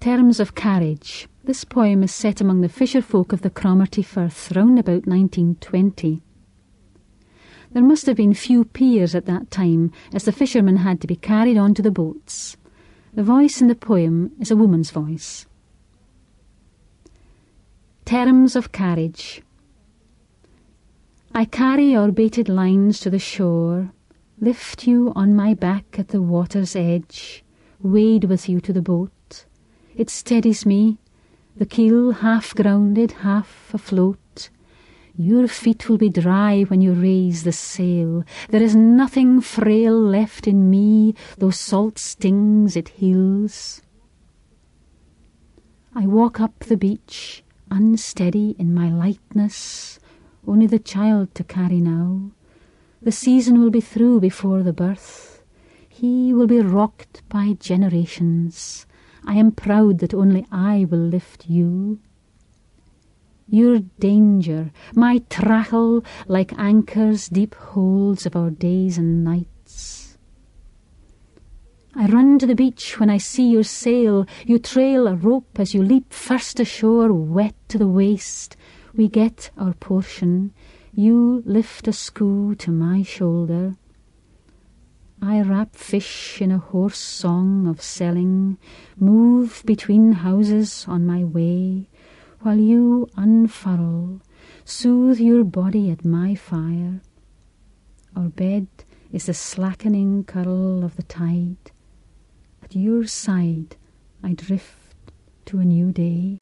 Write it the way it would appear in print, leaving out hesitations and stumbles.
Terms of Carriage. This poem is set among the fisher folk of the Cromarty Firth round about 1920. There must have been few piers at that time, as the fishermen had to be carried on to the boats. The voice in the poem is a woman's voice. Terms of Carriage. I carry your baited lines to the shore, lift you on my back at the water's edge, wade with you to the boat. It steadies me, the keel half grounded, half afloat. Your feet will be dry when you raise the sail. There is nothing frail left in me, though salt stings it heals. I walk up the beach, unsteady in my lightness, only the child to carry now. The season will be through before the birth. He will be rocked by generations. I am proud that only I will lift you. Your danger, my trackle, like anchors deep holds of our days and nights. I run to the beach when I see your sail. You trail a rope as you leap first ashore, wet to the waist. We get our portion. You lift a skew to my shoulder. I wrap fish in a hoarse song of selling, move between houses on my way, while you unfurl, soothe your body at my fire. Our bed is the slackening curl of the tide. At your side I drift to a new day.